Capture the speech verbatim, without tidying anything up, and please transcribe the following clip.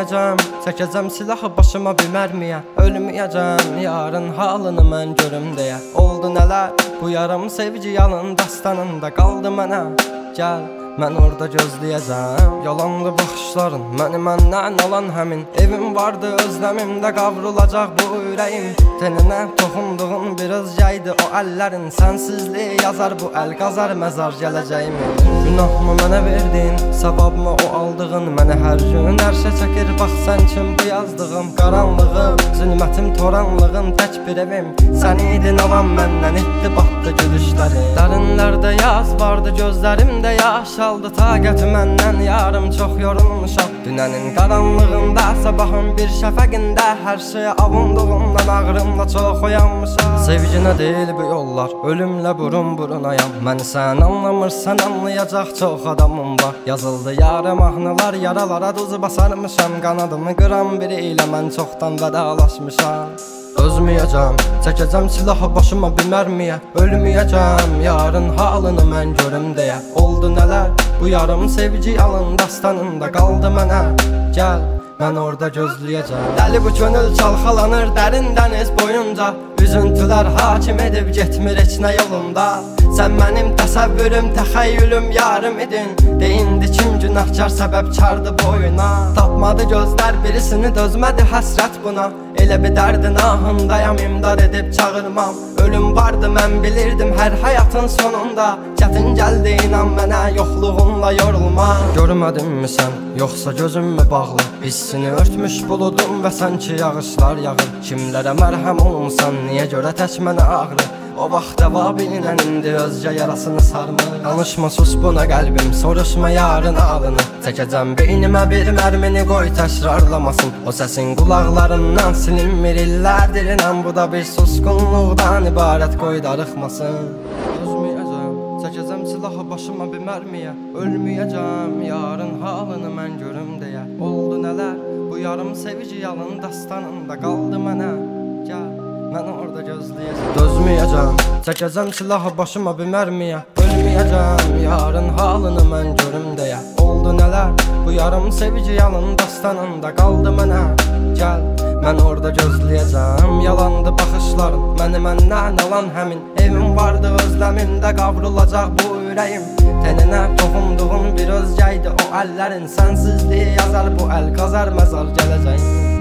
Ölməyəcəm, çəkəcəm silahı başıma bir mərmiyə. Ölməyəcəm, yarın halını mən görüm deyə. Oldu nələr, bu yarım sevgi yalın dastanında qaldı mənə. Gəl, mən orada gözləyəcəm. Yalandı baxışların, məni məndən alan həmin. Evim vardı özləmimdə qavrulacaq bu ürəyim. Teninə toxunduğun bir özgəydi o əllərin. Sənsizliyi yazar bu əl qazar məzar gələcəyimi. Günahımı mənə verdin, savabımı o aldığın. Məni hər gün ərşə çəkir, bax sən kim bu yazdığım. Qaranlığım, zülmətim, toranlığım, tək bir evim. Sən idin alan məndən etdi batdı gülüşləri. Dərinlərdə yaz vardı, gözlərimdə yaş aldı. Taqəti məndən yarım çox yorulmuşam. Dünənin qaranlığında, sabahın bir şəfəqində hər şeyə avunduğumdan ağrımla çox oyanmışam. Sevginə deyil bu yollar, ölümlə burun burunayam. Məni sən anlamırsan, anlayacaq çox adamım var. Yazıldı yarım mahnılar, yaralara duz basarmışam. Qanadımı qıran biri ilə mən çoxdan vedalaşmışam. Özməyəcəm, çəkəcəm silahı başıma bir mərmiyə. Ölməyəcəm, yarın halını mən görüm deyə. Oldu nələr, bu yarım sevgi yalın dastanında qaldı mənə. Gəl, mən orada gözləyəcəm. Dəli bu könül çalxalanır dərin dəniz boyunca. Üzüntülər hakim edib getmir heç nə yolunda. Sən mənim təsəvvürüm, təxəyyülüm, yarım idin. Deyindi kim günahkar səbəbkardı boyuna. Tapmadı gözlər birisini, dözmədi həsrət buna. Elə bir dərdin ahındayam, imdad edib çağırmam. Ölüm vardı mən bilirdim hər həyatın sonunda. Çətin gəldi inan mənə, yoxluğunla yorulma. Görmədinmi sən, yoxsa gözüm mü bağlı? Hissini örtmüş buludum və sanki yağışlar yağır. Kimlərə mərhəm olmuşsan, niyə görə tək mənə ağrı? O vaxt dəva bilinən indi özcə yarasını sarmır. Danışma sus buna qəlbim, soruşma yarın ağlını. Çəkəcəm beynimə bir mərmini, qoy təkrarlamasın. O səsin qulaqlarından silinmir illərdir inan. Bu da bir susqunluqdan ibarət, qoy darıxmasın. Özməyəcəm, çəkəcəm silahı başıma bir mərmiyə. Ölməyəcəm, yarın halını mən görüm deyə. Oldu nələr, bu yarım sevgi yalın dastanında qaldı mənə. Gəl, mən orada gözləyəcəm. Dözməyəcəm, çəkəcəm silahı başıma bir mərmiyə. Ölməyəcəm, yarın halını mən görüm deyə. Oldu nələr, bu yarım sevgi yalın dastanında qaldı mənə. Gəl, mən orada gözləyəcəm. Yalandı baxışların, məni məndən alan həmin. Evim vardı özləmimdə qavrulacaq bu ürəyim. Teninə toxunduğun bir özgəydi o əllərin. Sənsizliyi yazar bu əl qazar məzar gələcəyim.